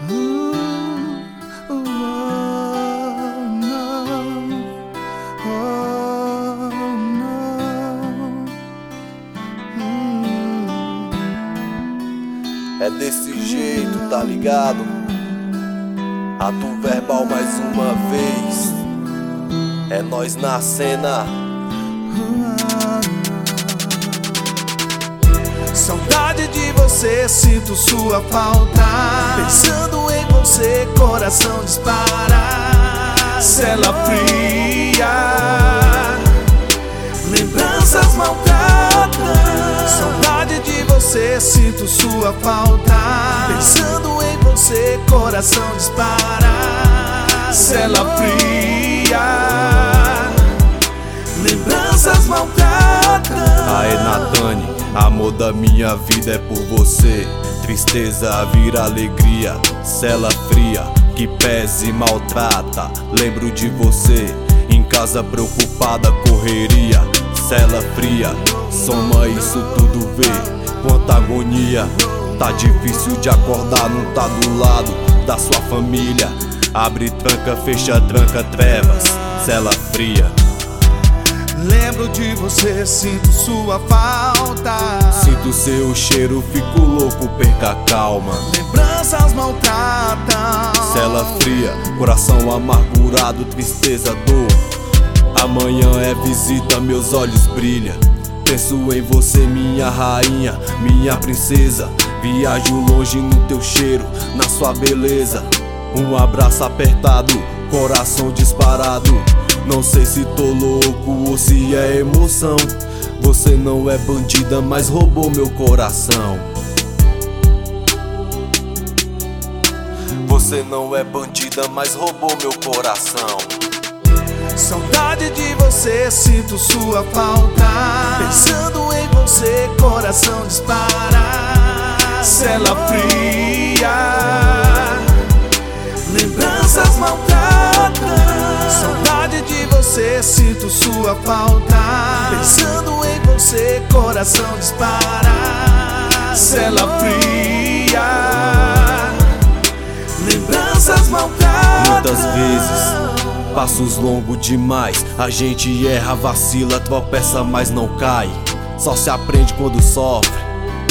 É desse jeito, tá ligado? Ato verbal mais uma vez. É nós na cena. Saudade de você, sinto sua falta. Pensando em você, coração dispara. Cela fria, lembranças maltratam. Saudade de você, sinto sua falta. Pensando em você, coração dispara. Cela fria, lembranças maltratam. Aê, Natane, amor da minha vida é por você. Tristeza vira alegria, cela fria que pesa e maltrata. Lembro de você, em casa preocupada, correria. Cela fria, soma isso tudo, vê quanta agonia. Tá difícil de acordar, não tá do lado da sua família. Abre, tranca, fecha, tranca, trevas, cela fria. Lembro de você, sinto sua falta. Sinto seu cheiro, fico louco, perca a calma. Lembranças maltratam. Cela fria, coração amargurado, tristeza, dor. Amanhã é visita, meus olhos brilham. Penso em você, minha rainha, minha princesa. Viajo longe no teu cheiro, na sua beleza. Um abraço apertado, coração disparado. Não sei se tô louco ou se é emoção. Você não é bandida, mas roubou meu coração. Você não é bandida, mas roubou meu coração. Saudade de você, sinto sua falta. Pensando em você, coração dispara. Cela fria, lembranças maltratam. Saudade de você, sinto sua falta. Pensando em você, coração dispara. Cela fria, lembranças maltratam. Muitas vezes, passos longos demais. A gente erra, vacila, tropeça, mas não cai. Só se aprende quando sofre.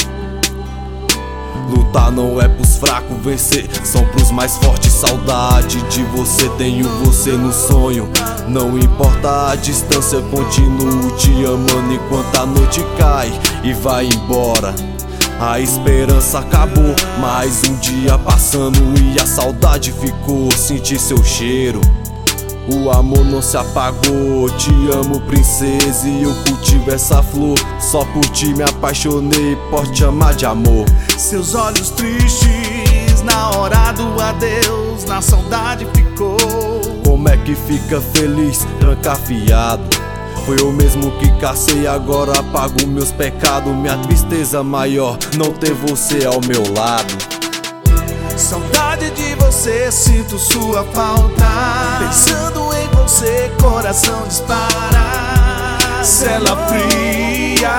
Lutar não é pros fracos, vencer são pros mais fortes. Saudade de você, tenho você no sonho. Não importa a distância, continuo te amando enquanto a noite cai e vai embora. A esperança acabou, mais um dia passando e a saudade ficou. Senti seu cheiro, o amor não se apagou. Te amo, princesa, e eu cultivo essa flor. Só por ti me apaixonei, posso te amar de amor. Seus olhos tristes, na hora do adeus, na saudade ficou. Como é que fica feliz, trancafiado? Foi eu mesmo que cacei, agora pago meus pecados. Minha tristeza maior, não ter você ao meu lado. Saudade de você, sinto sua falta. Pensando em você, coração dispara. Cela fria,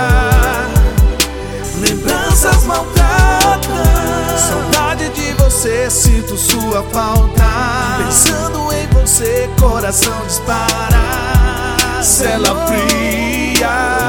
lembranças maltratam. Saudade de você, sinto sua falta. Pensando em você, coração dispara. Cela fria,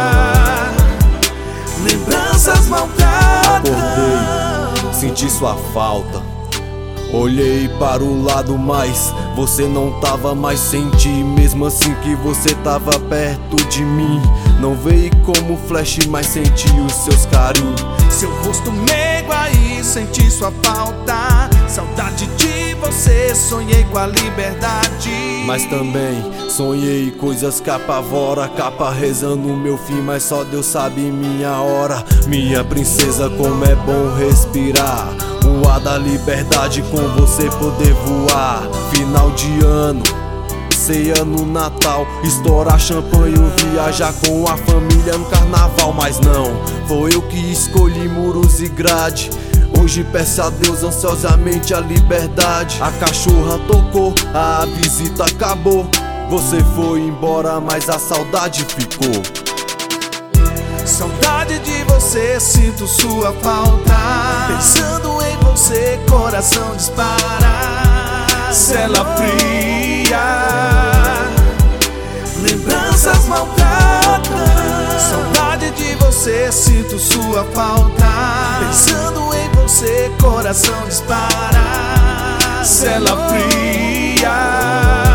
lembranças maltratam. Acordei, senti sua falta. Olhei para o lado, mas você não tava mais. Senti mesmo assim que você tava perto de mim. Não veio como flash, mas senti os seus carinhos. Seu rosto meigo aí, senti sua falta. Saudade de você, sonhei com a liberdade. Mas também sonhei coisas que apavora. Capa rezando o meu fim, mas só Deus sabe minha hora. Minha princesa, como é bom respirar o ar da liberdade, com você poder voar. Final de ano, ceia no Natal, estourar champanhe, viajar com a família no carnaval. Mas não, foi eu que escolhi muros e grade. Hoje peço a Deus ansiosamente a liberdade. A cachorra tocou, a visita acabou. Você foi embora, mas a saudade ficou. Saudade de você, sinto sua falta. Pensando em você, você, coração dispara. Cela fria, lembranças maltratam. Saudade de você, sinto sua falta. Pensando em você, coração dispara. Cela fria.